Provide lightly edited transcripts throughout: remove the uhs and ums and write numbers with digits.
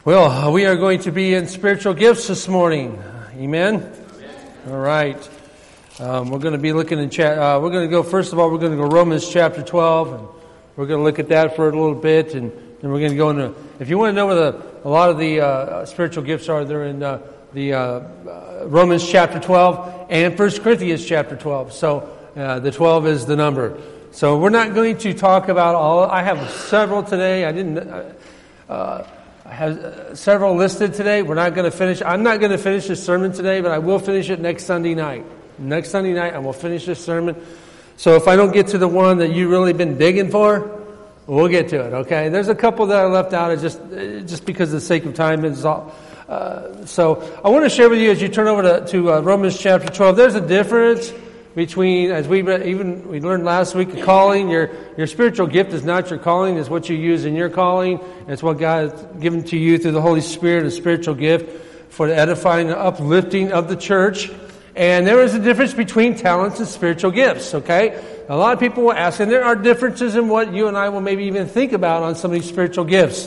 Well, we are going to be in spiritual gifts this morning. Amen? All right. We're going to be looking in we're going to go, first of all, we're going to go Romans chapter 12, and we're going to look at that for a little bit, and then we're going to go into, if you want to know where a lot of the spiritual gifts are, they're in Romans chapter 12 and 1 Corinthians chapter 12. So the 12 is the number. So we're not going to talk about all. I have several today. I have several listed today. We're not going to finish. I'm not going to finish this sermon today, but I will finish it next Sunday night. Next Sunday night, I will finish this sermon. So if I don't get to the one that you've really been digging for, we'll get to it, okay? There's a couple that I left out just because of the sake of time. So I want to share with you as you turn over to Romans chapter 12. There's a difference between, as we learned last week, a calling. Your spiritual gift is not your calling. It's what you use in your calling. It's what God has given to you through the Holy Spirit, a spiritual gift for the edifying and uplifting of the church. And there is a difference between talents and spiritual gifts, okay? A lot of people will ask, and there are differences in what you and I will maybe even think about on some of these spiritual gifts.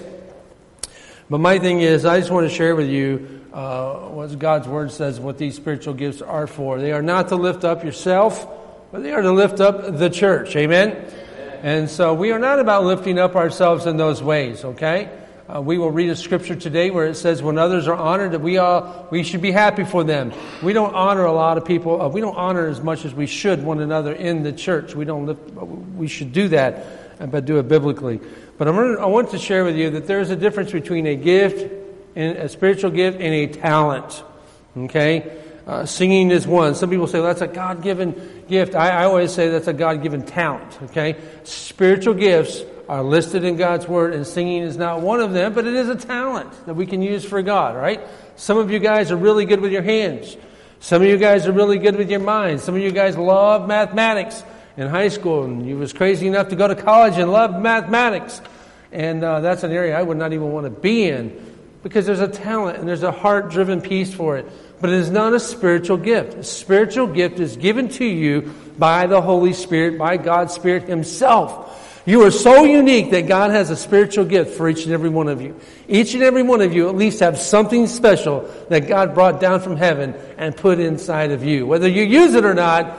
But my thing is, I just want to share with you what God's Word says, what these spiritual gifts are for. They are not to lift up yourself, but they are to lift up the church. Amen? And so we are not about lifting up ourselves in those ways, okay? We will read a scripture today where it says when others are honored, that we should be happy for them. We don't honor a lot of people. We don't honor as much as we should one another in the church. We should do that, but do it biblically. But I want to share with you that there is a difference between a gift, and a spiritual gift, and a talent. Okay? Singing is one. Some people say, well, that's a God-given gift. I always say that's a God-given talent. Okay? Spiritual gifts are listed in God's Word, and singing is not one of them, but it is a talent that we can use for God, right? Some of you guys are really good with your hands. Some of you guys are really good with your minds. Some of you guys love mathematics in high school, and you was crazy enough to go to college and love mathematics. And that's an area I would not even want to be in, because there's a talent and there's a heart-driven piece for it. But it is not a spiritual gift. A spiritual gift is given to you by the Holy Spirit, by God's Spirit Himself. You are so unique that God has a spiritual gift for each and every one of you. Each and every one of you at least have something special that God brought down from heaven and put inside of you. Whether you use it or not,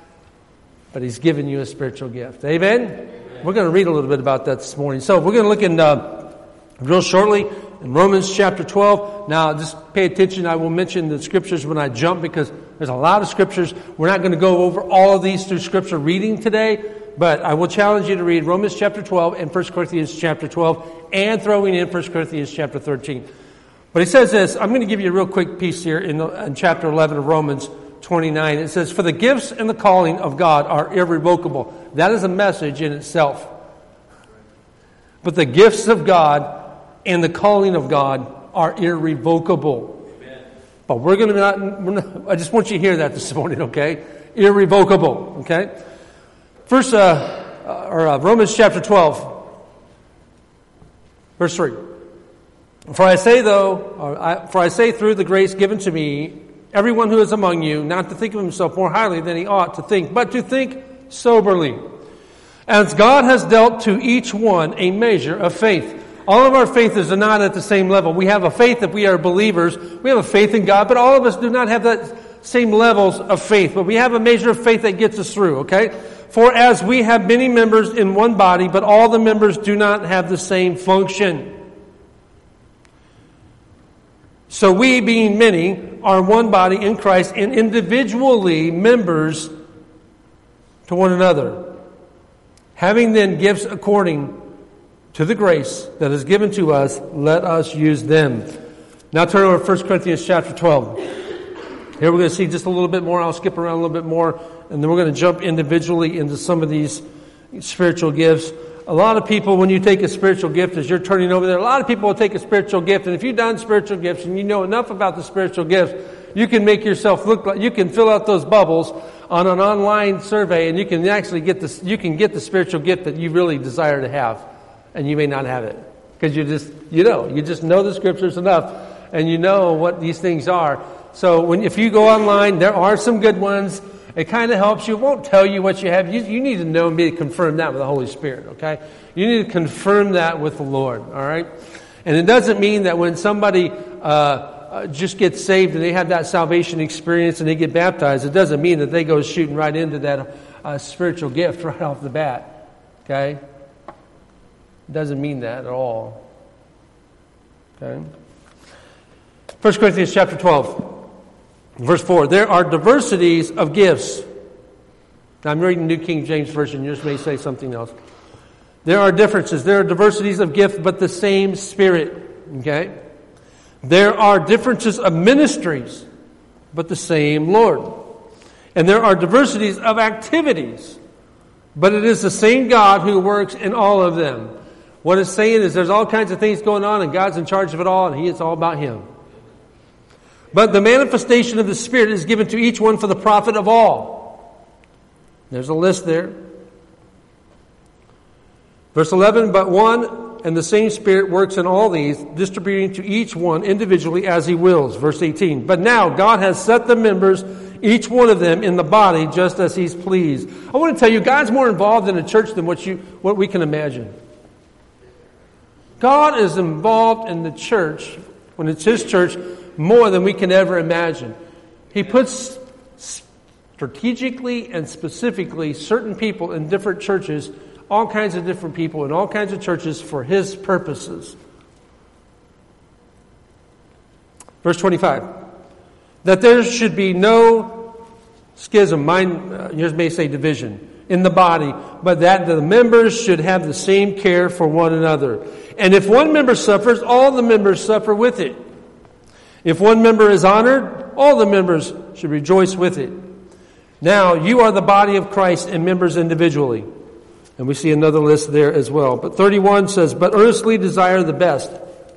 but He's given you a spiritual gift. Amen? We're going to read a little bit about that this morning. So we're going to look in real shortly in Romans chapter 12. Now, just pay attention. I will mention the scriptures when I jump, because there's a lot of scriptures. We're not going to go over all of these through scripture reading today, but I will challenge you to read Romans chapter 12 and 1 Corinthians chapter 12 and throwing in 1 Corinthians chapter 13. But he says this. I'm going to give you a real quick piece here in chapter 11 of Romans 29. It says, for the gifts and the calling of God are irrevocable. That is a message in itself. But the gifts of God and the calling of God are irrevocable. Amen. But we're not, I just want you to hear that this morning, okay? Irrevocable, okay? First, Romans chapter 12, verse 3. For I say through the grace given to me, everyone who is among you, not to think of himself more highly than he ought to think, but to think soberly. As God has dealt to each one a measure of faith. All of our faith is not at the same level. We have a faith that we are believers. We have a faith in God, but all of us do not have that same levels of faith. But we have a measure of faith that gets us through, okay? For as we have many members in one body, but all the members do not have the same function. So we, being many, are one body in Christ and individually members to one another. Having then gifts according to the grace that is given to us, let us use them. Now turn over to 1 Corinthians chapter 12. Here we're going to see just a little bit more. I'll skip around a little bit more, and then we're going to jump individually into some of these spiritual gifts. A lot of people, when you take a spiritual gift, as you're turning over there, a lot of people will take a spiritual gift, and if you've done spiritual gifts and you know enough about the spiritual gifts, you can make yourself look like, you can fill out those bubbles on an online survey, and you can actually get this, you can get the spiritual gift that you really desire to have, and you may not have it. Because you just know the scriptures enough, and you know what these things are. So if you go online, there are some good ones. It kind of helps you. It won't tell you what you have. You need to know and be confirm that with the Holy Spirit, okay? You need to confirm that with the Lord, all right? And it doesn't mean that when somebody just gets saved and they have that salvation experience and they get baptized, it doesn't mean that they go shooting right into that spiritual gift right off the bat. Okay? It doesn't mean that at all. Okay? 1 Corinthians chapter 12, verse 4. There are diversities of gifts. Now, I'm reading New King James Version. Yours may say something else. There are differences. There are diversities of gifts, but the same Spirit. Okay? There are differences of ministries, but the same Lord. And there are diversities of activities, but it is the same God who works in all of them. What it's saying is there's all kinds of things going on, and God's in charge of it all, and it's all about Him. But the manifestation of the Spirit is given to each one for the profit of all. There's a list there. Verse 11, but one and the same Spirit works in all these, distributing to each one individually as He wills. Verse 18, but now God has set the members, each one of them, in the body just as He's pleased. I want to tell you, God's more involved in the church than what we can imagine. God is involved in the church, when it's His church, more than we can ever imagine. He puts strategically and specifically certain people in different churches, all kinds of different people in all kinds of churches for His purposes. Verse 25. That there should be no schism, yours may say division, in the body, but that the members should have the same care for one another. And if one member suffers, all the members suffer with it. If one member is honored, all the members should rejoice with it. Now, you are the body of Christ and members individually. And we see another list there as well. But 31 says, but earnestly desire the best.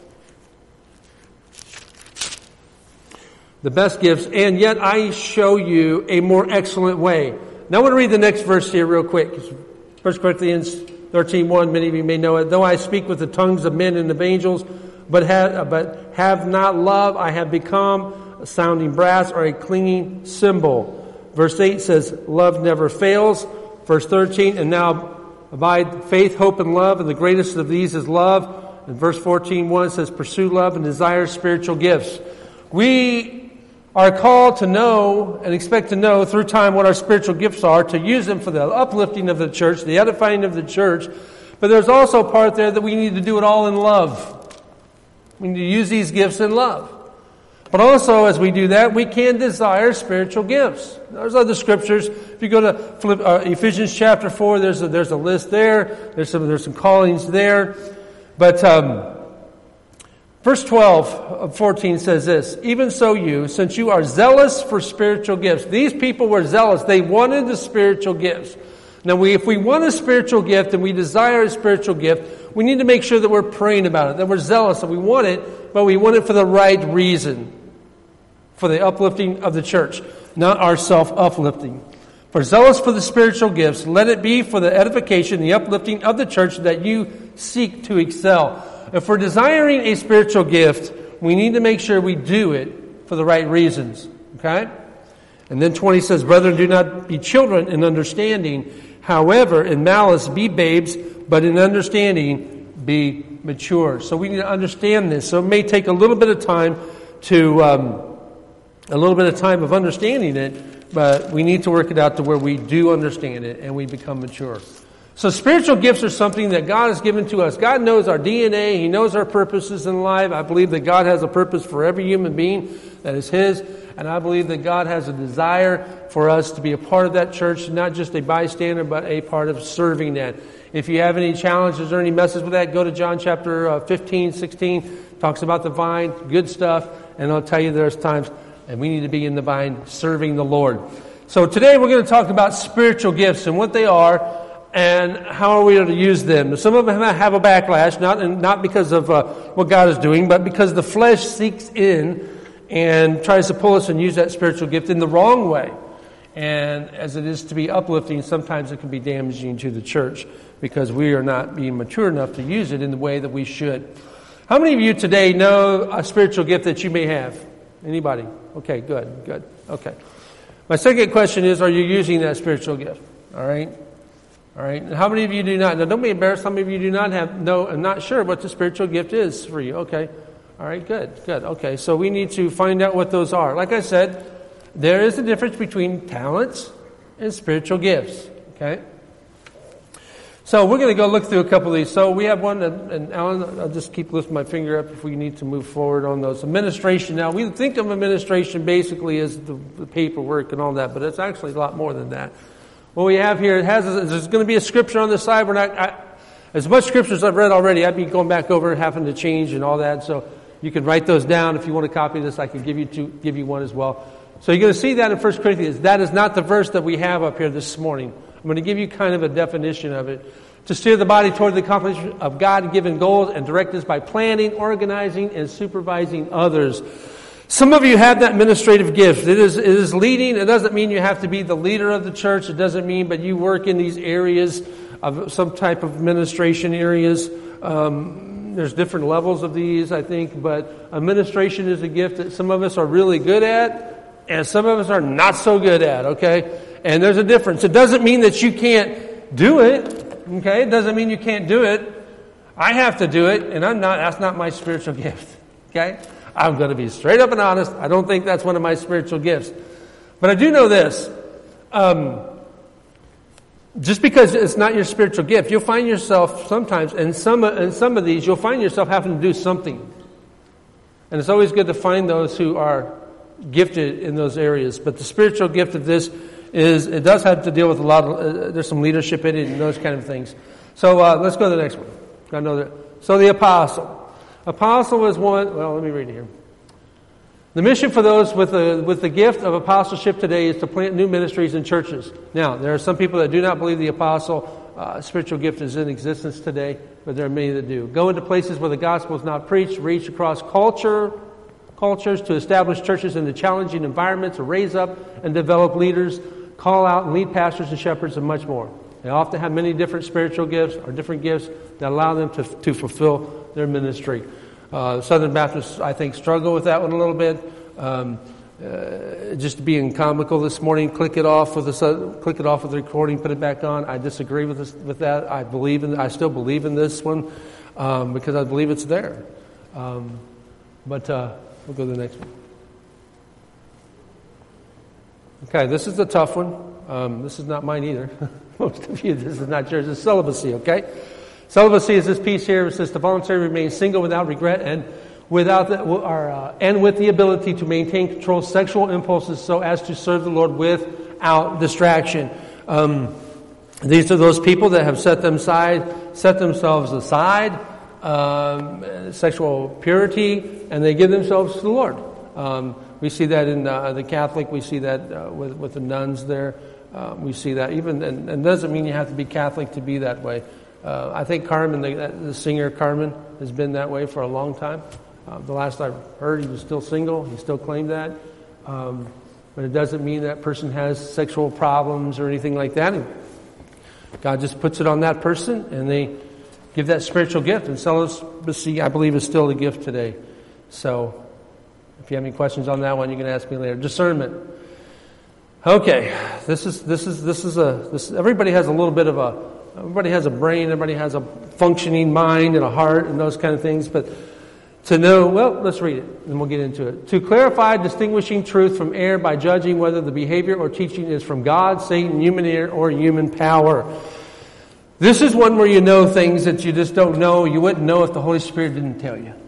The best gifts, and yet I show you a more excellent way. Now I want to read the next verse here real quick. 1 Corinthians 13:1, many of you may know it. Though I speak with the tongues of men and of angels, but have not love, I have become a sounding brass or a clanging cymbal. Verse 8 says, love never fails. Verse 13, and now abide faith, hope, and love, and the greatest of these is love. And verse 14:1 says, pursue love and desire spiritual gifts. We are called to know and expect to know through time what our spiritual gifts are, to use them for the uplifting of the church, the edifying of the church. But there's also a part there that we need to do it all in love. We need to use these gifts in love. But also, as we do that, we can desire spiritual gifts. There's other scriptures. If you go to Ephesians chapter 4, there's a list there. There's some callings there. But verse 12 of 14 says this, even so you, since you are zealous for spiritual gifts. These people were zealous. They wanted the spiritual gifts. Now, if we want a spiritual gift and we desire a spiritual gift, we need to make sure that we're praying about it, that we're zealous, that we want it, but we want it for the right reason, for the uplifting of the church, not our self-uplifting. For zealous for the spiritual gifts, let it be for the edification, the uplifting of the church, that you seek to excel. If we're desiring a spiritual gift, we need to make sure we do it for the right reasons. Okay? And then 20 says, brethren, do not be children in understanding. However, in malice be babes, but in understanding be mature. So we need to understand this. So it may take a little bit of time of understanding it, but we need to work it out to where we do understand it and we become mature. So spiritual gifts are something that God has given to us. God knows our DNA. He knows our purposes in life. I believe that God has a purpose for every human being that is His. And I believe that God has a desire for us to be a part of that church, not just a bystander, but a part of serving that. If you have any challenges or any messages with that, go to John chapter 15, 16. Talks about the vine, good stuff. And I'll tell you there's times, and we need to be in the vine serving the Lord. So today we're going to talk about spiritual gifts and what they are and how are we to use them. Some of them have a backlash, not because of what God is doing, but because the flesh seeks in and tries to pull us and use that spiritual gift in the wrong way. And as it is to be uplifting, sometimes it can be damaging to the church because we are not being mature enough to use it in the way that we should. How many of you today know a spiritual gift that you may have? Anybody? Okay, good. Okay. My second question is, are you using that spiritual gift? All right? All right. And how many of you do not? Now, don't be embarrassed. Some of you do not know and not sure what the spiritual gift is for you. Okay. All right. Good. Okay. So we need to find out what those are. Like I said, there is a difference between talents and spiritual gifts. Okay. So we're going to go look through a couple of these. So we have one, and Alan, I'll just keep lifting my finger up if we need to move forward on those. Administration. Now, we think of administration basically as the paperwork and all that, but it's actually a lot more than that. What we have here, there's going to be a scripture on the side. As much scripture as I've read already, I'd be going back over and having to change and all that. So you can write those down. If you want to copy this, I can give you one as well. So you're going to see that in 1 Corinthians. That is not the verse that we have up here this morning. I'm going to give you kind of a definition of it. To steer the body toward the accomplishment of God-given goals and direct us by planning, organizing, and supervising others. Some of you have that administrative gift. It is leading. It doesn't mean you have to be the leader of the church. It doesn't mean, but you work in these areas of some type of administration areas. There's different levels of these, I think, but administration is a gift that some of us are really good at, and some of us are not so good at, okay? And there's a difference. It doesn't mean that you can't do it, okay? It doesn't mean you can't do it. I have to do it, and that's not my spiritual gift, okay? I'm going to be straight up and honest. I don't think that's one of my spiritual gifts. But I do know this. Just because it's not your spiritual gift, you'll find yourself sometimes, in some of these, you'll find yourself having to do something. And it's always good to find those who are gifted in those areas. But the spiritual gift of this it does have to deal with a lot of, there's some leadership in it and those kind of things. So let's go to the next one. I know that. So the apostle. Apostle is one, well, let me read it here. The mission for those with the gift of apostleship today is to plant new ministries and churches. Now, there are some people that do not believe the apostle spiritual gift is in existence today, but there are many that do. Go into places where the gospel is not preached, reach across cultures to establish churches in the challenging environments, to raise up and develop leaders, call out and lead pastors and shepherds, and much more. They often have many different spiritual gifts or different gifts that allow them to fulfill their ministry. Southern Baptists, I think, struggle with that one a little bit. Just being comical this morning, click it off with the recording, put it back on. I disagree with that. I still believe in this one because I believe it's there. But we'll go to the next one. Okay, this is a tough one. This is not mine either. Most of you, this is not yours. It's celibacy, okay? Celibacy is this piece here. It says to voluntarily remain single without regret and with the ability to maintain control sexual impulses so as to serve the Lord without distraction. These are those people that have set themselves aside, sexual purity, and they give themselves to the Lord. We see that in the Catholic. We see that with the nuns there. We see that even, and it doesn't mean you have to be Catholic to be that way. I think Carmen, the singer Carmen, has been that way for a long time. The last I heard, he was still single. He still claimed that. But it doesn't mean that person has sexual problems or anything like that. And God just puts it on that person, and they give that spiritual gift. And celibacy, I believe, is still a gift today. So, if you have any questions on that one, you can ask me later. Discernment. Okay, everybody has a little bit of everybody has a brain, everybody has a functioning mind and a heart and those kind of things, but to know, well, let's read it and we'll get into it. To clarify distinguishing truth from error by judging whether the behavior or teaching is from God, Satan, human error, or human power. This is one where you know things that you just don't know. You wouldn't know if the Holy Spirit didn't tell you.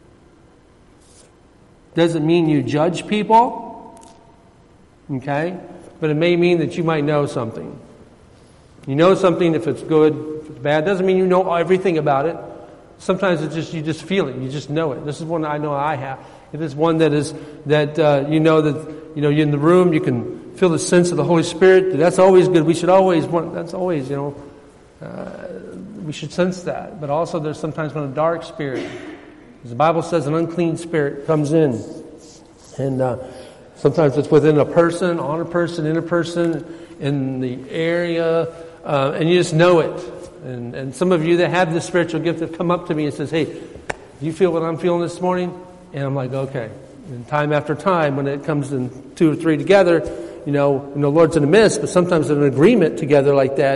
Doesn't mean you judge people, okay? But it may mean that you might know something. You know something if it's good, if it's bad. Doesn't mean you know everything about it. Sometimes it's just you just feel it. You just know it. This is one I know I have. It is one that you know that you're in the room. You can feel the sense of the Holy Spirit. That's always good. We should always want. That's always we should sense that. But also there's sometimes when a dark spirit. As the Bible says, an unclean spirit comes in, and sometimes it's within a person, on a person, in a person, in the area, and you just know it. And some of you that have this spiritual gift have come up to me and says, "Hey, do you feel what I'm feeling this morning?" And I'm like, "Okay." And time after time, when it comes in 2 or 3 together, Lord's in the midst, but sometimes in an agreement together like that,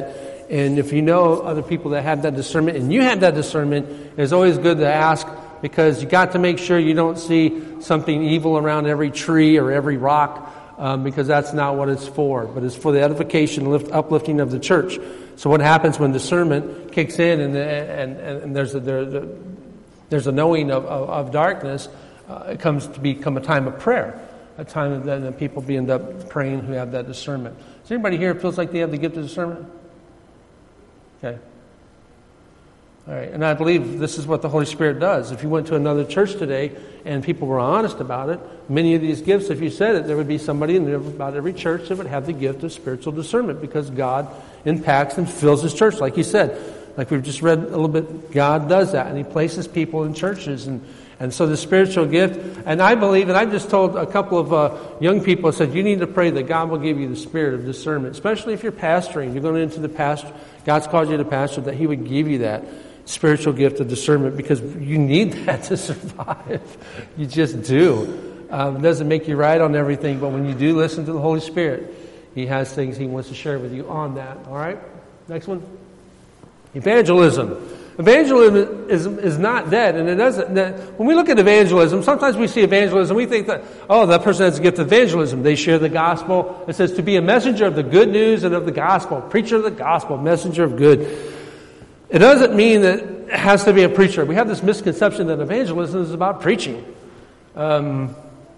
And if you know other people that have that discernment, and you have that discernment, it's always good to ask, because you got to make sure you don't see something evil around every tree or every rock, because that's not what it's for. But it's for the edification, uplifting of the church. So what happens when discernment kicks in and there's a knowing of darkness, it comes to become a time of prayer, a time that people end up praying who have that discernment. Is there anybody here who feels like they have the gift of discernment? Okay. All right, and I believe this is what the Holy Spirit does. If you went to another church today and people were honest about it, many of these gifts, if you said it, there would be somebody in about every church that would have the gift of spiritual discernment, because God impacts and fills His church. Like you said, like we've just read a little bit, God does that, and He places people in churches. And so the spiritual gift, and I believe, and I just told a couple of young people, I said, you need to pray that God will give you the spirit of discernment, especially if you're pastoring, you're going into the pastor, God's called you to pastor, that He would give you that spiritual gift of discernment, because you need that to survive. You just do. It doesn't make you right on everything, but when you do listen to the Holy Spirit, He has things He wants to share with you on that. All right? Next one. Evangelism. Evangelism is not dead, and it doesn't. When we look at evangelism, sometimes we see evangelism, we think that, oh, that person has a gift of evangelism. They share the gospel. It says to be a messenger of the good news and of the gospel, preacher of the gospel, messenger of good. It doesn't mean that it has to be a preacher. We have this misconception that evangelism is about preaching. No,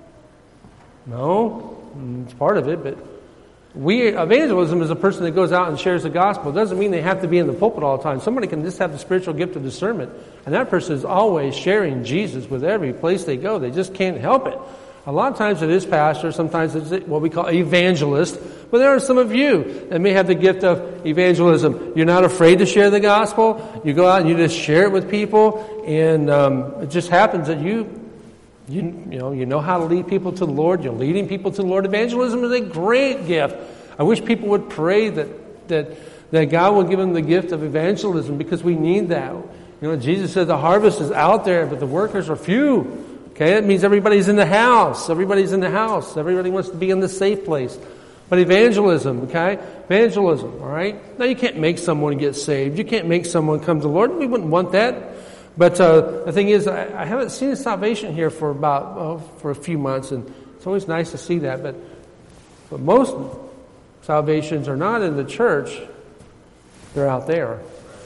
it's part of it, but evangelism is a person that goes out and shares the gospel. It doesn't mean they have to be in the pulpit all the time. Somebody can just have the spiritual gift of discernment, and that person is always sharing Jesus with every place they go. They just can't help it. A lot of times it is pastor, sometimes it's what we call evangelist, but there are some of you that may have the gift of evangelism. You're not afraid to share the gospel. You go out and you just share it with people, and it just happens that you know how to lead people to the Lord. You're leading people to the Lord. Evangelism is a great gift. I wish people would pray that God will give them the gift of evangelism, because we need that. You know, Jesus said the harvest is out there, but the workers are few. Okay, that means everybody's in the house. Everybody's in the house. Everybody wants to be in the safe place. But evangelism, okay? Evangelism, all right? Now, you can't make someone get saved. You can't make someone come to the Lord. We wouldn't want that. But the thing is, I haven't seen salvation here for for a few months, and it's always nice to see that. But most salvations are not in the church. They're out there.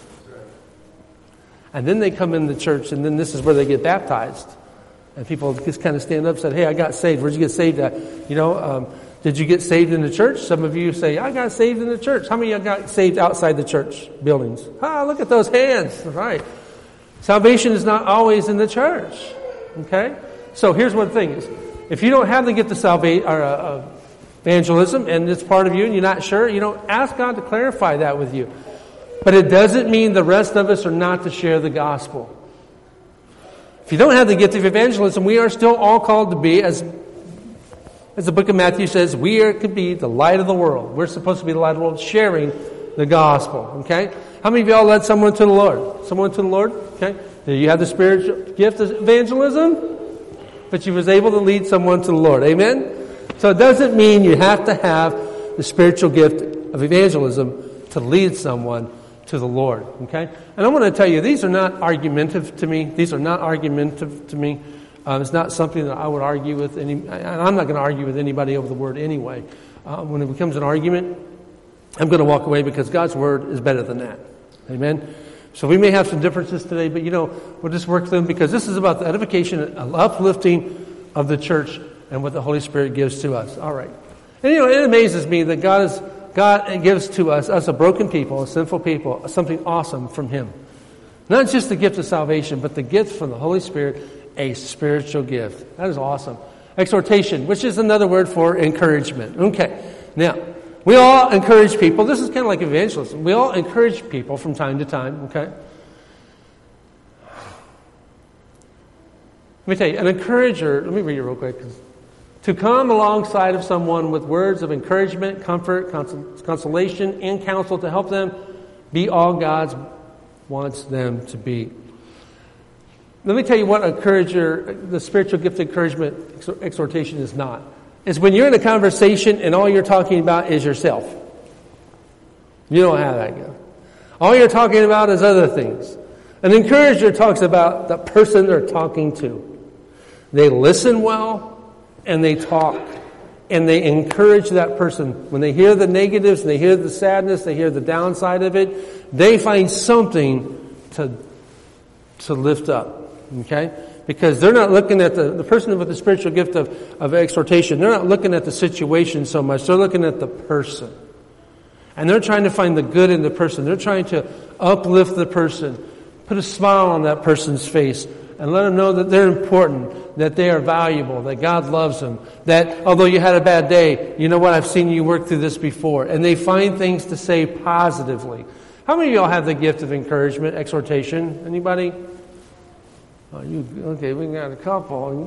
And then they come in the church, and then this is where they get baptized. And people just kind of stand up and say, hey, I got saved. Where'd you get saved at? Did you get saved in the church? Some of you say, I got saved in the church. How many of you got saved outside the church buildings? Look at those hands. All right. Salvation is not always in the church. Okay? So here's one thing is, if you don't have the gift of evangelism, and it's part of you and you're not sure, ask God to clarify that with you. But it doesn't mean the rest of us are not to share the gospel. If you don't have the gift of evangelism, we are still all called to be, as the book of Matthew says, could be the light of the world. We're supposed to be the light of the world, sharing the gospel. Okay? How many of y'all led someone to the Lord? Someone to the Lord? Okay? Do you have the spiritual gift of evangelism? But you was able to lead someone to the Lord. Amen? So it doesn't mean you have to have the spiritual gift of evangelism to lead someone to the Lord. Okay? And I want to tell you, these are not argumentative to me. These are not argumentative to me. It's not something that I would argue with and I'm not going to argue with anybody over the word anyway. When it becomes an argument, I'm going to walk away, because God's word is better than that. Amen? So we may have some differences today, but we'll just work through them, because this is about the edification and uplifting of the church and what the Holy Spirit gives to us. All right. And it amazes me that God gives to us a broken people, a sinful people, something awesome from Him. Not just the gift of salvation, but the gift from the Holy Spirit, a spiritual gift. That is awesome. Exhortation, which is another word for encouragement. Okay. Now, we all encourage people. This is kind of like evangelism. We all encourage people from time to time. Okay. Let me tell you, an encourager, let me read it real quick. To come alongside of someone with words of encouragement, comfort, consolation, and counsel to help them be all God wants them to be. Let me tell you what the spiritual gift of encouragement, exhortation is not. It's when you're in a conversation and all you're talking about is yourself. You don't have that gift. All you're talking about is other things. An encourager talks about the person they're talking to. They listen well, and they talk, and they encourage that person. When they hear the negatives, they hear the sadness, they hear the downside of it, they find something to lift up. Okay? Because they're not looking at the person with the spiritual gift of exhortation, they're not looking at the situation so much, they're looking at the person. And they're trying to find the good in the person. They're trying to uplift the person, put a smile on that person's face, and let them know that they're important, that they are valuable, that God loves them, that although you had a bad day, you know what, I've seen you work through this before. And they find things to say positively. How many of y'all have the gift of encouragement, exhortation? Anybody? Okay, we got a couple.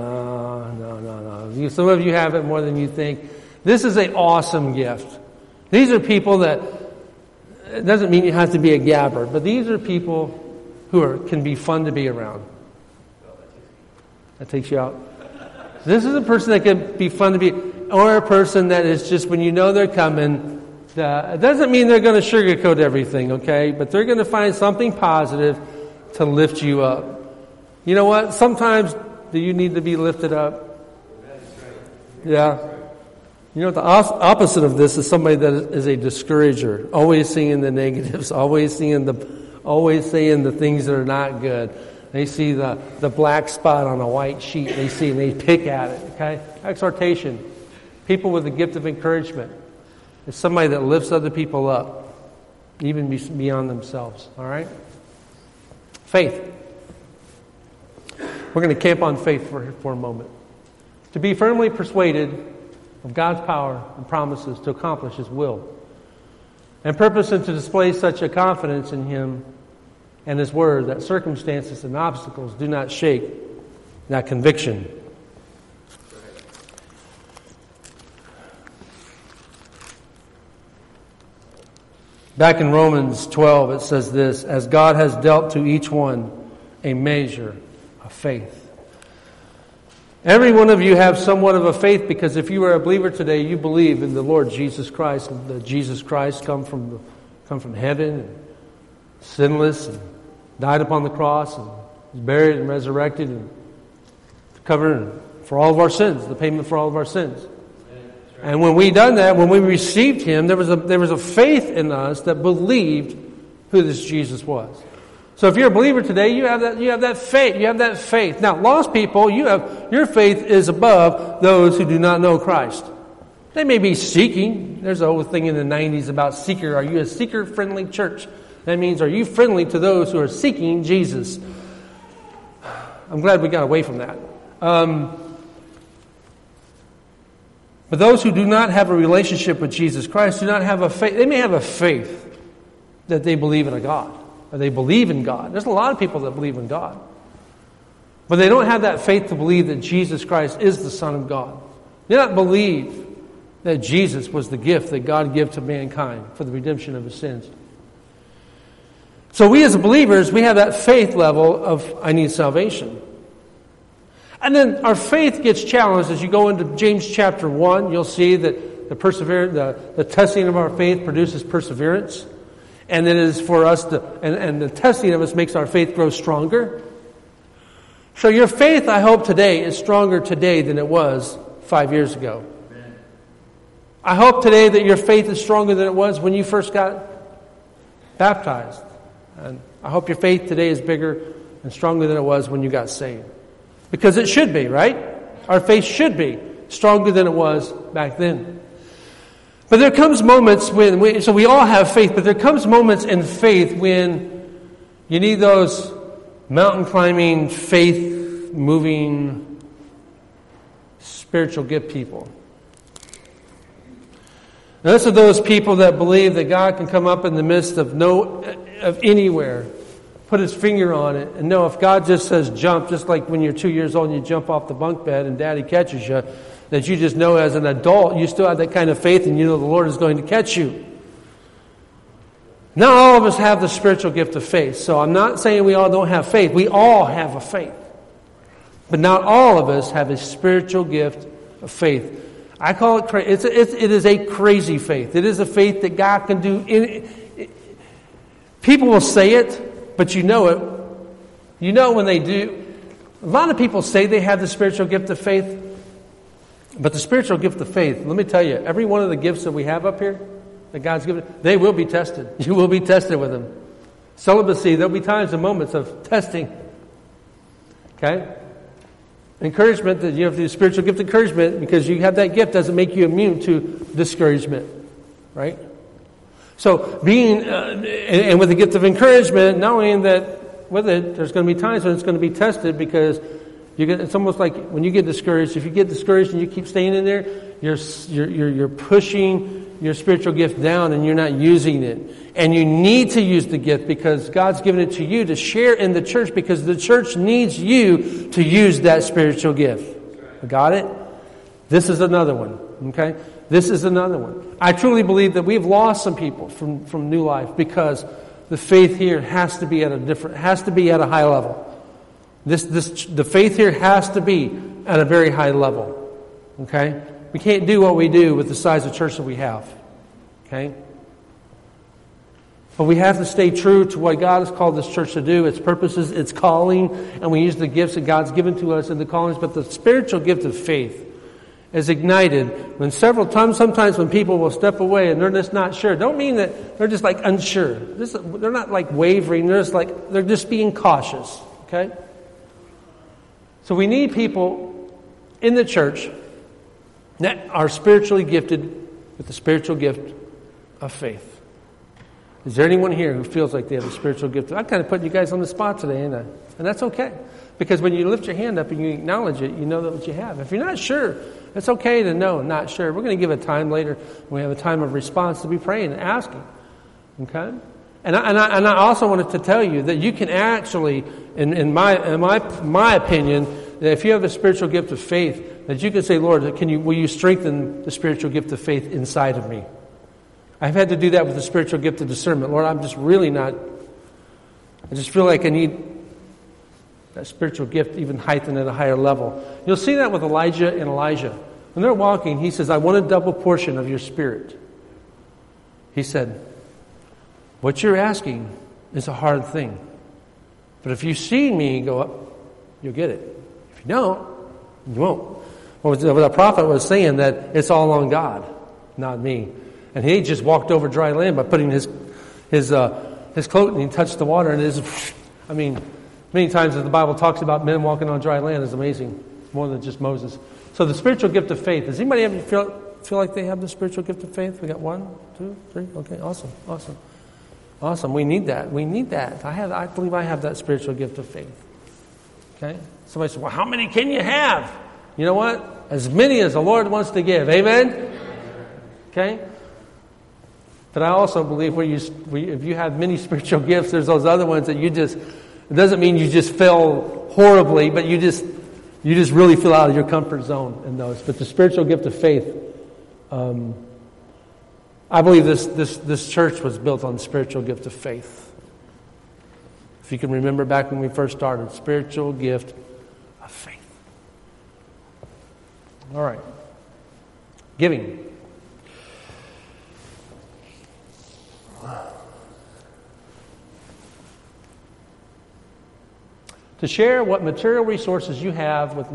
No. Some of you have it more than you think. This is an awesome gift. These are people that, it doesn't mean you have to be a gabber, but these are people who can be fun to be around. That takes you out. This is a person that can be fun to be, or a person that is just, when you know they're coming, it doesn't mean they're going to sugarcoat everything, okay? But they're going to find something positive to lift you up. You know what? Sometimes do you need to be lifted up? Yeah. You know, the opposite of this is somebody that is a discourager, always seeing the negatives, always saying the things that are not good. They see the black spot on a white sheet. They see and they pick at it. Okay? Exhortation. People with the gift of encouragement. It's somebody that lifts other people up, even beyond themselves. All right? Faith. We're going to camp on faith for a moment. To be firmly persuaded of God's power and promises to accomplish His will, and purpose and to display such a confidence in Him and His Word that circumstances and obstacles do not shake that conviction. Back in Romans 12 it says this, as God has dealt to each one a measure of faith. Every one of you have somewhat of a faith, because if you are a believer today, you believe in the Lord Jesus Christ. That Jesus Christ come from heaven, and sinless, and died upon the cross, and was buried and resurrected, and covered for all of our sins, the payment for all of our sins. And when we done that, when we received Him, there was a faith in us that believed who this Jesus was. So if you're a believer today, you have that faith. Now, lost people, your faith is above those who do not know Christ. They may be seeking. There's a whole thing in the 90s about seeker. Are you a seeker-friendly church? That means, are you friendly to those who are seeking Jesus? I'm glad we got away from that. But those who do not have a relationship with Jesus Christ do not have a faith. They may have a faith that they believe in a God. Or they believe in God. There's a lot of people that believe in God. But they don't have that faith to believe that Jesus Christ is the Son of God. They don't believe that Jesus was the gift that God gave to mankind for the redemption of His sins. So we as believers, we have that faith level of, I need salvation. And then our faith gets challenged as you go into James chapter 1. You'll see that the testing of our faith produces perseverance. And it is for us and the testing of us makes our faith grow stronger. So your faith, I hope today, is stronger today than it was 5 years ago. Amen. I hope today that your faith is stronger than it was when you first got baptized. And I hope your faith today is bigger and stronger than it was when you got saved. Because it should be, right? Our faith should be stronger than it was back then. But there comes moments when, so we all have faith, but there comes moments in faith when you need those mountain climbing, faith moving, spiritual gift people. Now, those are those people that believe that God can come up in the midst of anywhere, put His finger on it, and know if God just says jump, just like when you're 2 years old and you jump off the bunk bed and Daddy catches you, that you just know as an adult, you still have that kind of faith and you know the Lord is going to catch you. Not all of us have the spiritual gift of faith. So I'm not saying we all don't have faith. We all have a faith. But not all of us have a spiritual gift of faith. I call it it is a crazy faith. It is a faith that God can do. People will say it, but you know it. You know when they do. A lot of people say they have the spiritual gift of faith, but the spiritual gift of faith, let me tell you, every one of the gifts that we have up here, that God's given, they will be tested. You will be tested with them. Celibacy, there'll be times and moments of testing. Okay? Encouragement, that you have the spiritual gift of encouragement, because you have that gift doesn't make you immune to discouragement. Right? So being, and with the gift of encouragement, knowing that with it, there's going to be times when it's going to be tested, because it's almost like when you get discouraged. If you get discouraged and you keep staying in there, you're pushing your spiritual gift down and you're not using it. And you need to use the gift because God's given it to you to share in the church, because the church needs you to use that spiritual gift. Got it? This is another one. Okay? This is another one. I truly believe that we've lost some people from New Life because the faith here has to be at a high level. The faith here has to be at a very high level. Okay? We can't do what we do with the size of church that we have. Okay? But we have to stay true to what God has called this church to do, its purposes, its calling, and we use the gifts that God's given to us in the callings. But the spiritual gift of faith is ignited when sometimes when people will step away and they're just not sure. Don't mean that they're just like unsure. They're not like wavering. They're just being cautious. Okay? So we need people in the church that are spiritually gifted with the spiritual gift of faith. Is there anyone here who feels like they have a spiritual gift? I'm kind of putting you guys on the spot today, ain't I? And that's okay. Because when you lift your hand up and you acknowledge it, you know that what you have. If you're not sure, it's okay to know, not sure. We're going to give a time later when we have a time of response to be praying and asking. Okay? And I also wanted to tell you that you can actually, in my opinion, that if you have a spiritual gift of faith, that you can say, Lord, will you strengthen the spiritual gift of faith inside of me? I've had to do that with the spiritual gift of discernment. Lord, I'm just really not, I just feel like I need that spiritual gift even heightened at a higher level. You'll see that with Elijah and Elijah. When they're walking, he says, I want a double portion of your spirit. He said, what you're asking is a hard thing. But if you see me go up, you'll get it. If you don't, you won't. Well, the prophet was saying that it's all on God, not me. And he just walked over dry land by putting his cloak and he touched the water. And many times the Bible talks about men walking on dry land is amazing. More than just Moses. So the spiritual gift of faith. Does anybody ever feel like they have the spiritual gift of faith? We got 1, 2, 3. Okay, awesome. We need that. I believe I have that spiritual gift of faith. Okay? Somebody said, well, how many can you have? You know what? As many as the Lord wants to give. Amen? Okay? But I also believe if you have many spiritual gifts, there's those other ones that it doesn't mean you just fail horribly, but you just really feel out of your comfort zone in those. But the spiritual gift of faith, I believe this church was built on the spiritual gift of faith. If you can remember back when we first started, spiritual gift of faith. All right. Giving. To share what material resources you have with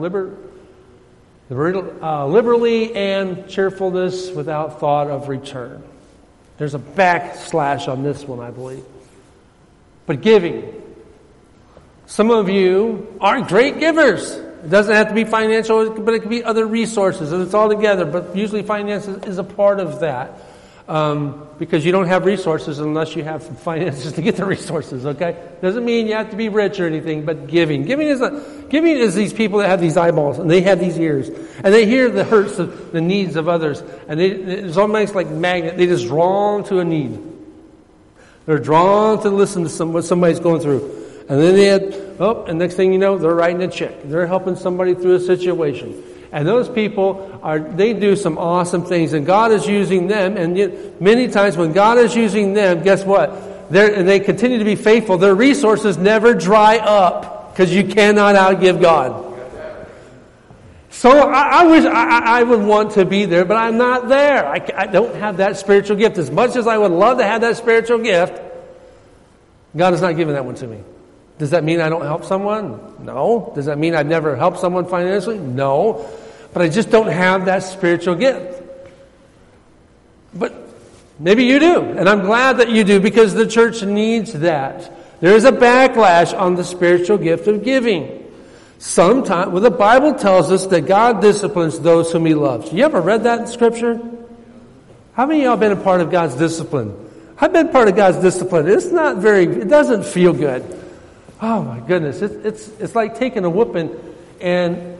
liberally and cheerfulness without thought of return. There's a backslash on this one, I believe. But giving. Some of you are great givers. It doesn't have to be financial, but it can be other resources, and it's all together. But usually finance is a part of that. Because you don't have resources unless you have finances to get the resources, okay? Doesn't mean you have to be rich or anything, but giving. Giving is these people that have these eyeballs, and they have these ears, and they hear the hurts, the needs of others, and it's almost like magnet. They're just drawn to a need. They're drawn to listen to what somebody's going through. And then and next thing you know, they're writing a check. They're helping somebody through a situation. And those people they do some awesome things, and God is using them. And yet, many times when God is using them, guess what? They continue to be faithful. Their resources never dry up because you cannot outgive God. So I wish I would want to be there, but I'm not there. I don't have that spiritual gift. As much as I would love to have that spiritual gift, God has not given that one to me. Does that mean I don't help someone? No. Does that mean I've never helped someone financially? No. But I just don't have that spiritual gift. But maybe you do. And I'm glad that you do, because the church needs that. There is a backlash on the spiritual gift of giving. Sometimes, well, the Bible tells us that God disciplines those whom He loves. You ever read that in Scripture? How many of y'all been a part of God's discipline? I've been part of God's discipline. It doesn't feel good. Oh my goodness. It's like taking a whooping, and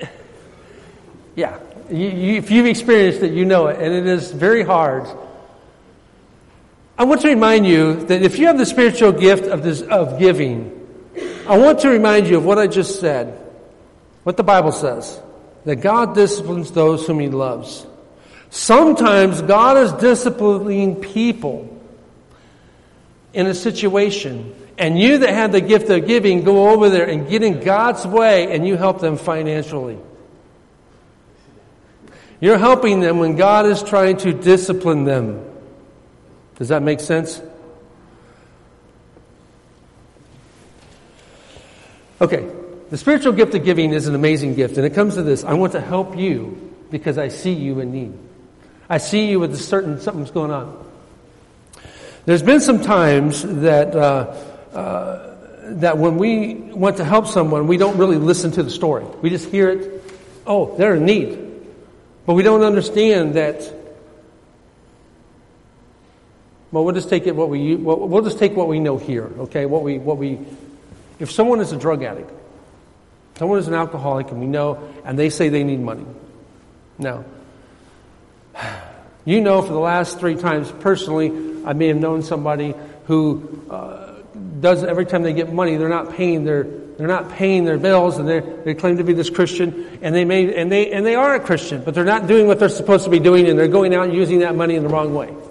if you've experienced it, you know it, and it is very hard. I want to remind you that if you have the spiritual gift of giving, I want to remind you of what I just said, what the Bible says, that God disciplines those whom He loves. Sometimes God is disciplining people in a situation, and you that have the gift of giving go over there and get in God's way, and you help them financially. You're helping them when God is trying to discipline them. Does that make sense? Okay, the spiritual gift of giving is an amazing gift, and it comes to this. I want to help you because I see you in need. I see you with something's going on. There's been some times that when we want to help someone, we don't really listen to the story. We just hear it. Oh, they're in need. But we don't understand that. Well, we'll just take it we'll just take what we know here, okay? If someone is a drug addict, someone is an alcoholic, and we know, and they say they need money. Now, you know, for the last 3 times personally, I may have known somebody who does every time they get money, they're not paying their bills, and they claim to be this Christian, and they are a Christian, but they're not doing what they're supposed to be doing, and they're going out and using that money in the wrong way.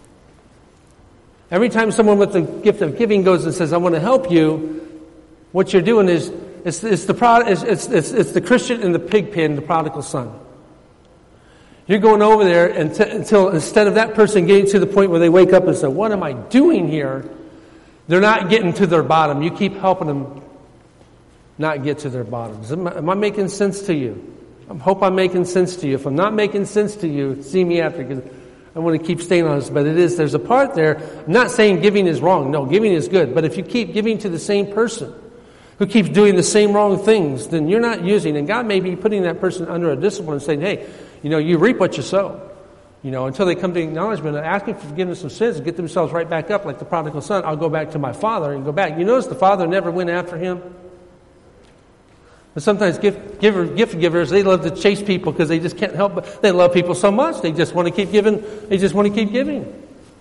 Every time someone with the gift of giving goes and says, "I want to help you," what you're doing is it's the Christian in the pig pen, the prodigal son. You're going over there until instead of that person getting to the point where they wake up and say, "What am I doing here?" They're not getting to their bottom. You keep helping them not get to their bottoms. Am I making sense to you? I hope I'm making sense to you. If I'm not making sense to you, see me after, because I want to keep staying on this. But there's a part there. I'm not saying giving is wrong. No, giving is good. But if you keep giving to the same person who keeps doing the same wrong things, then you're not using. And God may be putting that person under a discipline and saying, "Hey, you reap what you sow." Until they come to acknowledgement and asking for forgiveness of sins and get themselves right back up like the prodigal son. I'll go back to my father and go back. You notice the father never went after him? But sometimes gift givers, they love to chase people because they just can't help but they love people so much. They just want to keep giving. They just want to keep giving.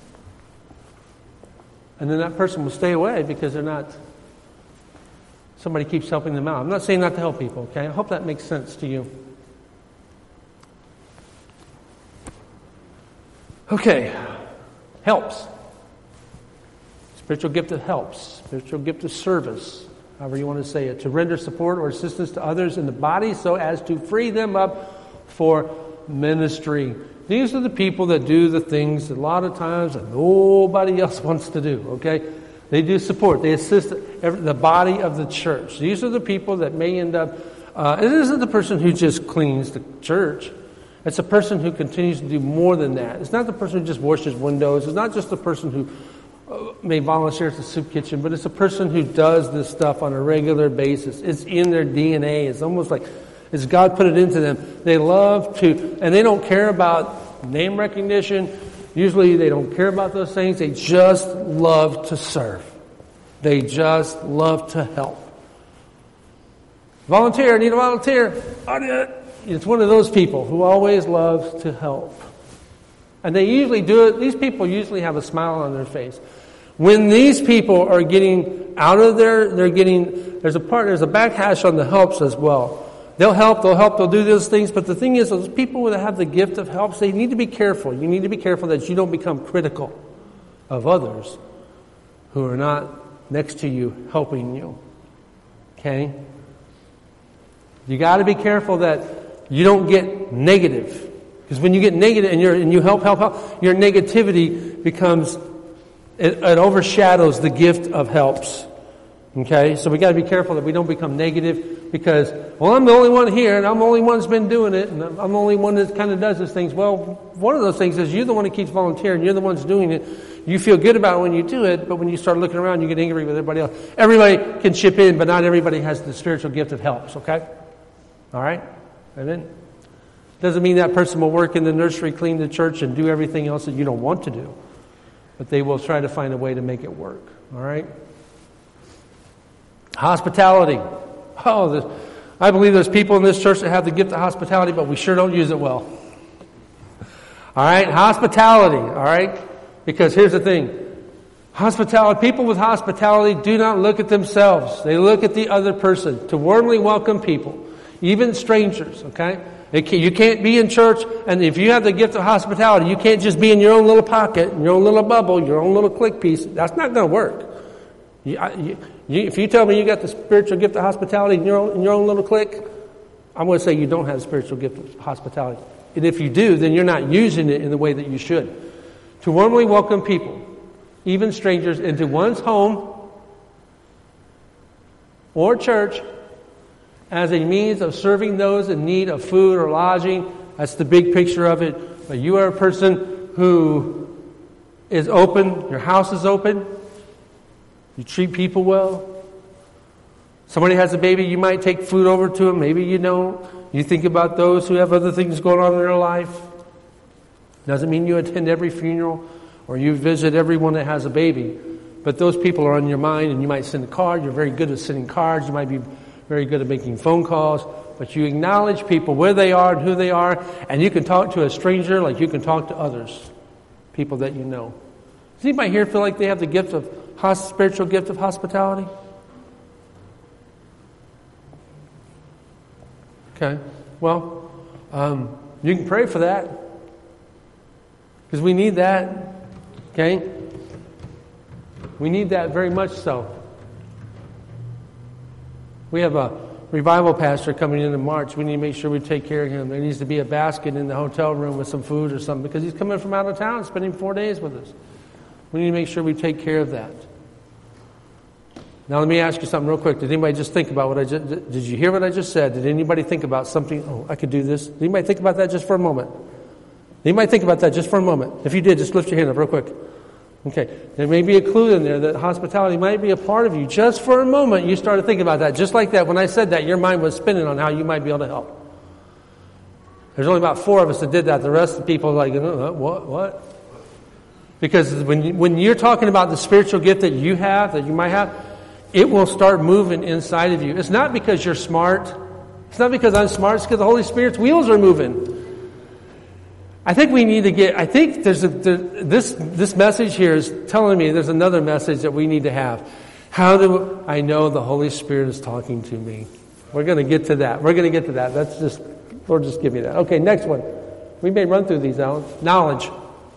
And then that person will stay away because somebody keeps helping them out. I'm not saying not to help people, okay? I hope that makes sense to you. Okay, helps. Spiritual gift of helps. Spiritual gift of service, however you want to say it. To render support or assistance to others in the body so as to free them up for ministry. These are the people that do the things that a lot of times that nobody else wants to do, okay? They do support. They assist the body of the church. These are the people that may end up... it isn't the person who just cleans the church. It's a person who continues to do more than that. It's not the person who just washes windows. It's not just the person who may volunteer at the soup kitchen, but it's a person who does this stuff on a regular basis. It's in their DNA. It's almost like as God put it into them. They love to, and they don't care about name recognition. Usually they don't care about those things. They just love to serve. They just love to help. Volunteer, I need a volunteer. I did it. It's one of those people who always loves to help. And they usually do it. These people usually have a smile on their face. When these people are getting out of there, there's a backlash on the helps as well. They'll help, they'll do those things. But the thing is, those people that have the gift of helps, they need to be careful. You need to be careful that you don't become critical of others who are not next to you, helping you. Okay? You got to be careful that you don't get negative. Because when you get negative and you help, your negativity becomes it overshadows the gift of helps. Okay, so we got to be careful that we don't become negative because, well, I'm the only one here and I'm the only one that's been doing it and I'm the only one that kind of does these things. Well, one of those things is you're the one that keeps volunteering. You're the one that's doing it. You feel good about it when you do it, but when you start looking around, you get angry with everybody else. Everybody can chip in, but not everybody has the spiritual gift of helps, okay? All right? Amen? Doesn't mean that person will work in the nursery, clean the church, and do everything else that you don't want to do. But they will try to find a way to make it work. All right? Hospitality. I believe there's people in this church that have the gift of hospitality, but we sure don't use it well. All right? Hospitality. All right? Because here's the thing. Hospitality, people with hospitality do not look at themselves. They look at the other person to warmly welcome people, even strangers, okay? You can't be in church, and if you have the gift of hospitality, you can't just be in your own little pocket, your own little bubble, your own little clique piece. That's not going to work. If you tell me you got the spiritual gift of hospitality in your own little clique, I'm going to say you don't have the spiritual gift of hospitality. And if you do, then you're not using it in the way that you should. To warmly welcome people, even strangers, into one's home or church as a means of serving those in need of food or lodging. That's the big picture of it. But you are a person who is open. Your house is open. You treat people well. Somebody has a baby, you might take food over to them. Maybe you don't. You think about those who have other things going on in their life. Doesn't mean you attend every funeral or you visit everyone that has a baby. But those people are on your mind, and you might send a card. You're very good at sending cards. You might be very good at making phone calls. But you acknowledge people where they are and who they are. And you can talk to a stranger like you can talk to others, people that you know. Does anybody here feel like they have the gift of spiritual gift of hospitality? Okay. Well, you can pray for that. Because we need that. Okay? We need that very much so. We have a revival pastor coming in March. We need to make sure we take care of him. There needs to be a basket in the hotel room with some food or something because he's coming from out of town, spending 4 days with us. We need to make sure we take care of that. Now let me ask you something real quick. Did anybody just think about did you hear what I just said? Did anybody think about something? Oh, I could do this. Did anybody think about that just for a moment? Anybody think about that just for a moment? If you did, just lift your hand up real quick. Okay. There may be a clue in there that hospitality might be a part of you. Just for a moment, you started thinking about that. Just like that, when I said that, your mind was spinning on how you might be able to help. There's only about 4 of us that did that. The rest of the people are like, what? Because when you're talking about the spiritual gift that you have, that you might have, it will start moving inside of you. It's not because you're smart. It's not because I'm smart. It's because the Holy Spirit's wheels are moving. I think we need to this message here is telling me there's another message that we need to have. How do I know the Holy Spirit is talking to me? We're going to get to that. That's just, Lord, just give me that. Okay, next one. We may run through these, Alan. Knowledge.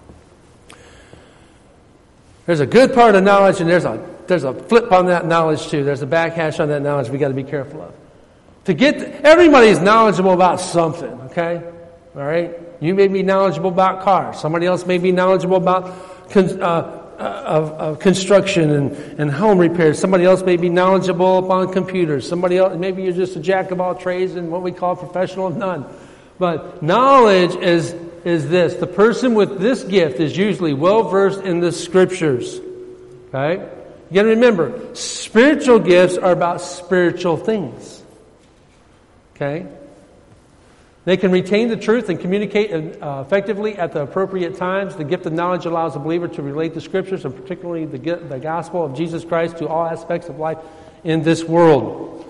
There's a good part of knowledge, and there's a flip on that knowledge too. There's a backhash on that knowledge we got to be careful of. Everybody's knowledgeable about something, okay? All right? You may be knowledgeable about cars. Somebody else may be knowledgeable about construction and home repairs. Somebody else may be knowledgeable upon computers. Somebody else, maybe you're just a jack of all trades and what we call professional of none. But knowledge is this. The person with this gift is usually well-versed in the Scriptures. Okay? You got to remember, spiritual gifts are about spiritual things. Okay? They can retain the truth and communicate effectively at the appropriate times. The gift of knowledge allows a believer to relate the Scriptures, and particularly the gospel of Jesus Christ, to all aspects of life in this world.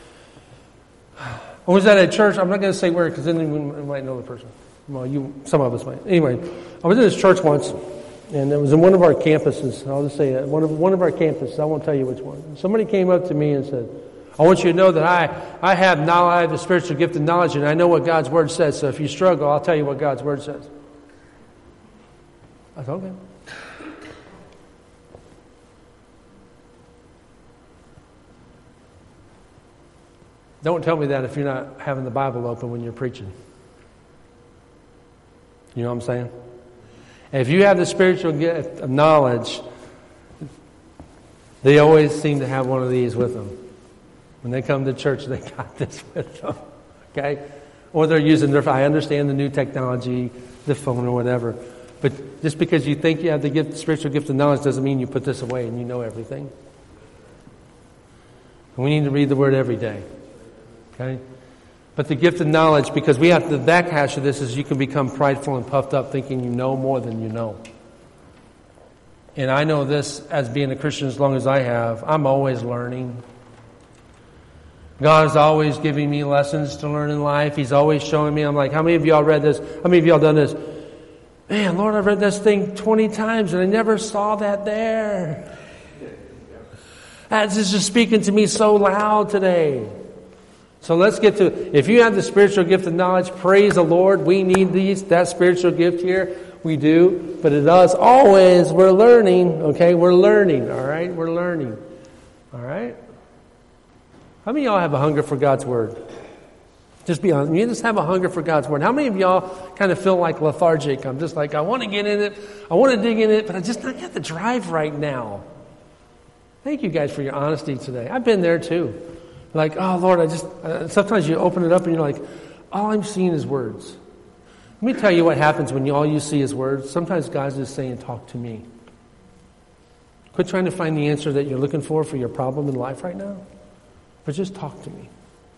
I was at a church. I'm not going to say where because then you might know the person. Well, some of us might. Anyway, I was in this church once, and it was in one of our campuses. I'll just say it. One of our campuses. I won't tell you which one. Somebody came up to me and said, I want you to know that I have knowledge, I have the spiritual gift of knowledge, and I know what God's Word says. So if you struggle, I'll tell you what God's Word says. I thought, okay. Don't tell me that if you're not having the Bible open when you're preaching. You know what I'm saying? And if you have the spiritual gift of knowledge, They always seem to have one of these with them. When they come to church, they got this with them. Okay? Or they're using I understand the new technology, the phone or whatever. But just because you think you have the spiritual gift of knowledge doesn't mean you put this away and you know everything. And we need to read the Word every day. Okay? But the gift of knowledge, because we have the backhash of this, is you can become prideful and puffed up thinking you know more than you know. And I know this as being a Christian as long as I have. I'm always learning. God is always giving me lessons to learn in life. He's always showing me. I'm like, how many of y'all read this? How many of y'all done this? Man, Lord, I've read this thing 20 times and I never saw that there. That's just speaking to me so loud today. So let's get to it. If you have the spiritual gift of knowledge, praise the Lord. We need that spiritual gift here. We do. But it does always, we're learning. Okay, we're learning. All right, we're learning. All right. How many of y'all have a hunger for God's Word? Just be honest. You just have a hunger for God's Word. How many of y'all kind of feel like lethargic? I'm just like, I want to get in it. I want to dig in it, but I just don't have the drive right now. Thank you guys for your honesty today. I've been there too. Like, oh Lord, sometimes you open it up and you're like, all I'm seeing is words. Let me tell you what happens when all you see is words. Sometimes God's just saying, talk to me. Quit trying to find the answer that you're looking for your problem in life right now. But just talk to me.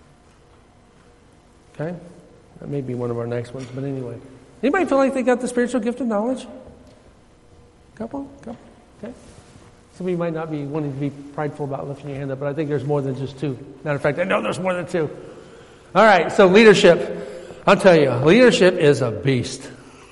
Okay? That may be one of our next ones, but anyway. Anybody feel like they got the spiritual gift of knowledge? Couple? Okay. Some of you might not be wanting to be prideful about lifting your hand up, but I think there's more than just two. Matter of fact, I know there's more than two. All right, so leadership. I'll tell you, leadership is a beast.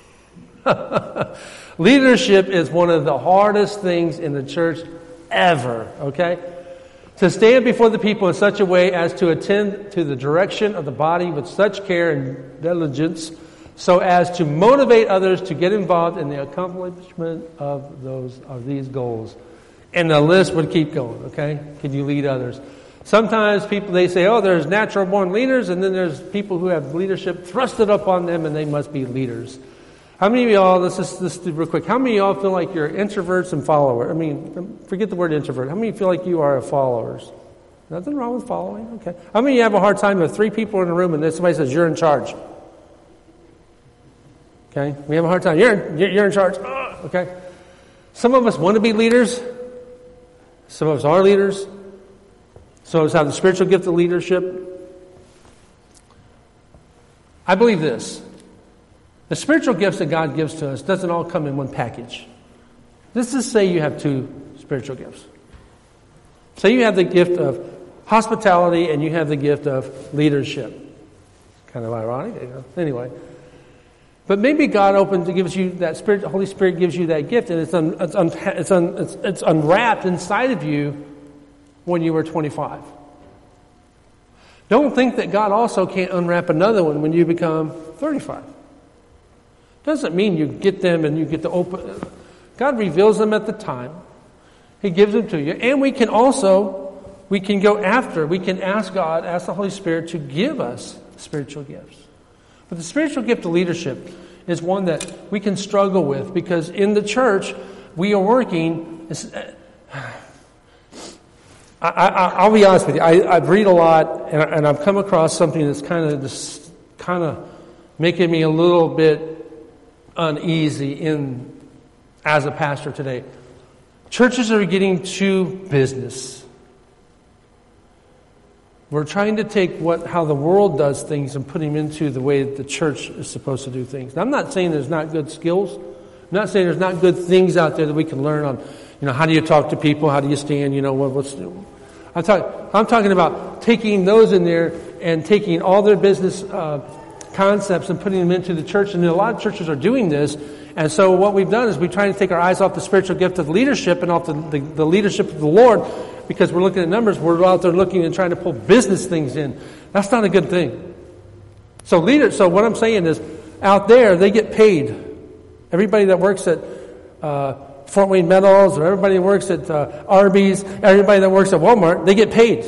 Leadership is one of the hardest things in the church ever, okay? To stand before the people in such a way as to attend to the direction of the body with such care and diligence, so as to motivate others to get involved in the accomplishment of these goals. And the list would keep going, okay? Can you lead others? Sometimes people, they say, oh, there's natural born leaders, and then there's people who have leadership thrusted upon them, and they must be leaders. How many of y'all, let's do real quick, how many of y'all feel like you're introverts and followers? I mean, forget the word introvert. How many feel like you are followers? Nothing wrong with following, okay. How many of you have a hard time with 3 people in a room and then somebody says, you're in charge? Okay, we have a hard time. You're in charge. Okay. Some of us want to be leaders. Some of us are leaders. Some of us have the spiritual gift of leadership. I believe this. The spiritual gifts that God gives to us doesn't all come in one package. This is say you have 2 spiritual gifts. Say you have the gift of hospitality and you have the gift of leadership. Kind of ironic, you know. Anyway. But maybe God gives you that Spirit, the Holy Spirit gives you that gift, and it's unwrapped inside of you when you were 25. Don't think that God also can't unwrap another one when you become 35. Doesn't mean you get them and you get to open. God reveals them at the time. He gives them to you, and we can go after. We can ask the Holy Spirit to give us spiritual gifts. But the spiritual gift of leadership is one that we can struggle with because in the church we are working. I'll be honest with you. I've read a lot and I've come across something that's kind of making me a little bit uneasy as a pastor today. Churches are getting too business. We're trying to take how the world does things and put them into the way that the church is supposed to do things. Now, I'm not saying there's not good skills. I'm not saying there's not good things out there that we can learn on. How do you talk to people? How do you stand? I'm talking about taking those in there and taking all their business concepts and putting them into the church. And a lot of churches are doing this. And so what we've done is we're trying to take our eyes off the spiritual gift of leadership and off the leadership of the Lord. Because we're looking at numbers, we're out there looking and trying to pull business things in. That's not a good thing. So what I'm saying is, out there, they get paid. Everybody that works at Fort Wayne Metals, or everybody that works at Arby's, everybody that works at Walmart, they get paid.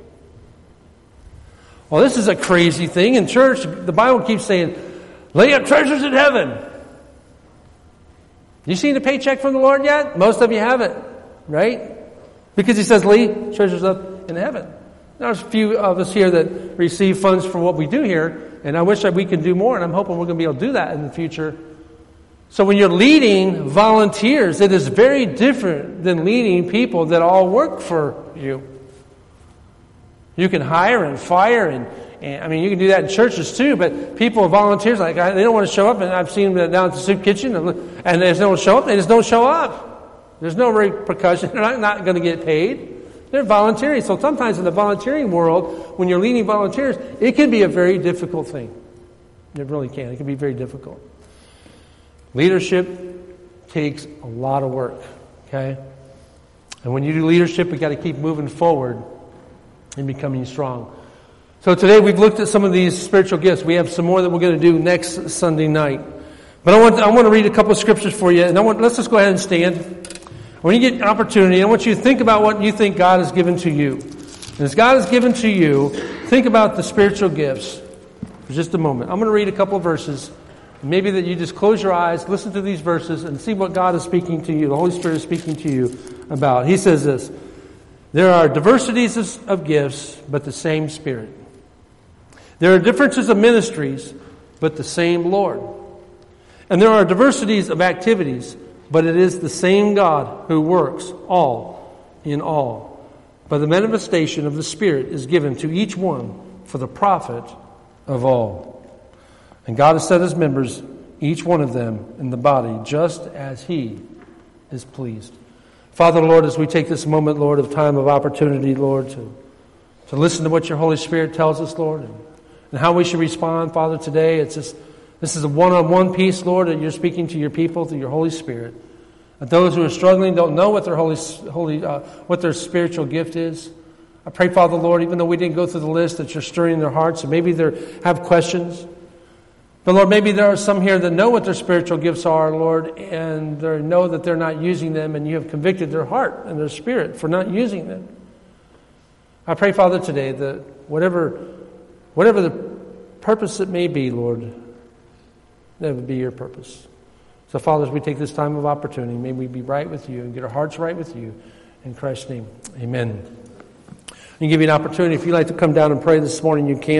Well, this is a crazy thing. In church, the Bible keeps saying, lay up treasures in heaven. You seen a paycheck from the Lord yet? Most of you haven't, right? Because he says, lay treasures up in heaven. There's a few of us here that receive funds for what we do here, and I wish that we could do more, and I'm hoping we're going to be able to do that in the future. So when you're leading volunteers, it is very different than leading people that all work for you. You can hire and fire, and I mean, you can do that in churches too, but people, volunteers, like they don't want to show up, and I've seen them down at the soup kitchen, and they don't show up, they just don't show up. There's no repercussion. They're not going to get paid. They're volunteering. So sometimes in the volunteering world, when you're leading volunteers, it can be a very difficult thing. It really can. It can be very difficult. Leadership takes a lot of work, okay? And when you do leadership, we've got to keep moving forward and becoming strong. So today we've looked at some of these spiritual gifts. We have some more that we're going to do next Sunday night. But I want to read a couple of scriptures for you. And let's just go ahead and stand. When you get an opportunity, I want you to think about what you think God has given to you. And as God has given to you, think about the spiritual gifts for just a moment. I'm going to read a couple of verses. Maybe that you just close your eyes, listen to these verses, and see what God is speaking to you, the Holy Spirit is speaking to you about. He says this, there are diversities of gifts, but the same Spirit. There are differences of ministries, but the same Lord. And there are diversities of activities, but it is the same God who works all in all. But the manifestation of the Spirit is given to each one for the profit of all. And God has set His members, each one of them, in the body, just as He is pleased. Father, Lord, as we take this moment, Lord, of time of opportunity, Lord, to listen to what your Holy Spirit tells us, Lord, and how we should respond, Father, today. This is a one-on-one piece, Lord, that you're speaking to your people through your Holy Spirit. And those who are struggling don't know what their what their spiritual gift is. I pray, Father, Lord, even though we didn't go through the list, that you're stirring their hearts, and maybe they have questions. But Lord, maybe there are some here that know what their spiritual gifts are, Lord, and they know that they're not using them, and you have convicted their heart and their spirit for not using them. I pray, Father, today that whatever the purpose it may be, Lord, that would be your purpose. So, Father, as we take this time of opportunity, may we be right with you and get our hearts right with you. In Christ's name, amen. I can give you an opportunity. If you'd like to come down and pray this morning, you can.